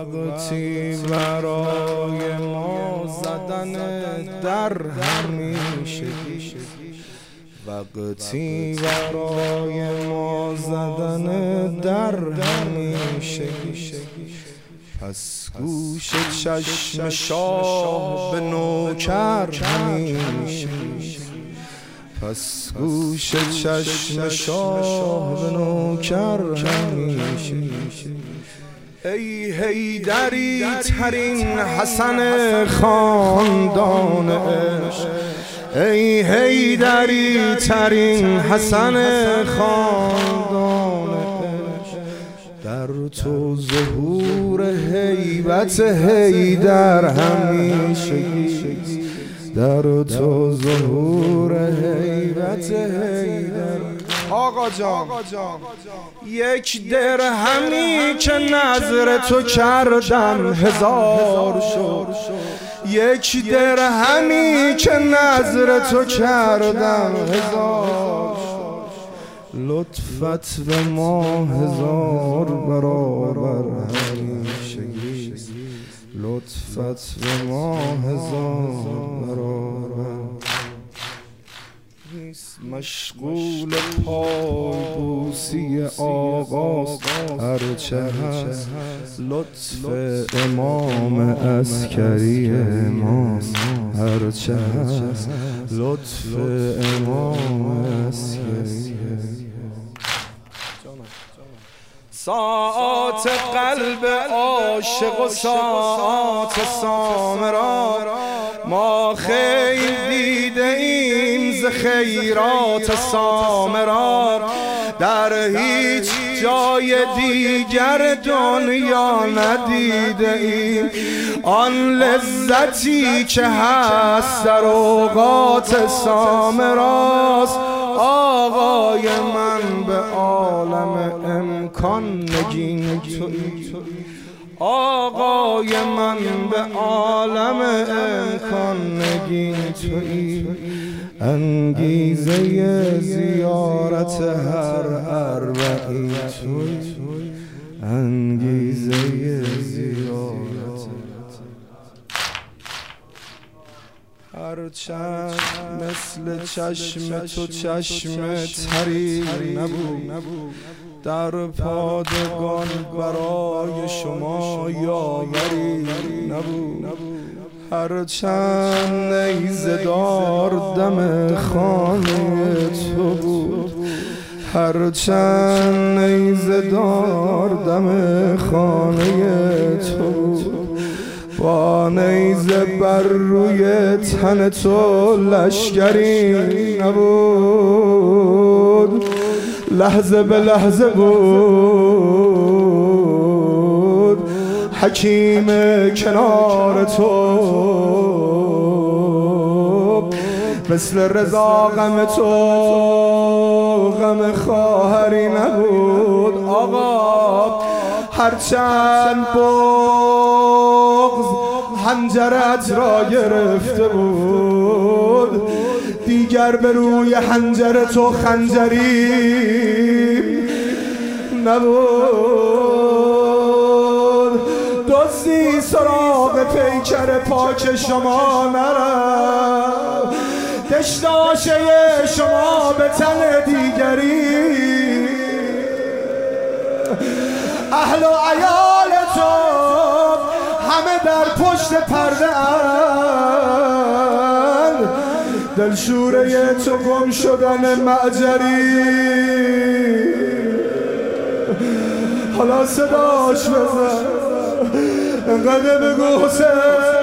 وقتی برای ما زدن در همیشه، وقتی برای ما زدن در همیشه، پس گوش چشم شاه به نوکر همیشه، پس گوش چشم شاه به نوکر همیشه. ای حیدری ترین حسن خاندان عشق، ای حیدری ترین حسن خاندان عشق، در تو ظهور هیبت حیدر همیشه، در تو ظهور هیبت حیدر. آقا جان یک درهمی که نظر تو کردم هزار شد، یک درهمی که نظر تو کردم هزار شد، لطفت به ما هزار برابر همیشه، لطفت به ما هزار برابر. مشغول پای بوسی آقاست هرچه هست، لطف امام عسکری ماست هرچه هست، لطف امام عسکری. ساعات قلب عاشق و ساعات سامرا، ما خیر دیده ایم ز خیرات سامرا، در هیچ جای دیگر دنیا ندیده ایم آن لذتی که هست در اوقات سامراست. آقای من به عالم امکان نگین تویی، آقای من به عالم امکان نگین تویی، انگیزه زیارت هر اربعین تویی، انگیزه زیارت. هرچند مثل چشم تو چشم تری نبود، در پادگان برای شما یاوری نبود، هرچند نیزه دار دم خانه تو بود، هرچند نیزه دار دم خانه تو بود، با نیزه بر روی تن تو لشکری نبود، لحظه به لحظه بود حکیم کنار تو، مثل رضا غم تو غم خواهری نبود. آقا هرچند بغض حنجرت را گرفته بود، دیگر به روی حنجر تو خنجری نبود، دزدی سراغ پیکر پاک شما نرفت، دشداشه شما به تن دیگری، اهل و عیال تو همه در پشت پرده اند، دلشوره تو گم شدن معجری. حالا صداش بزن، انقدر بگو حسین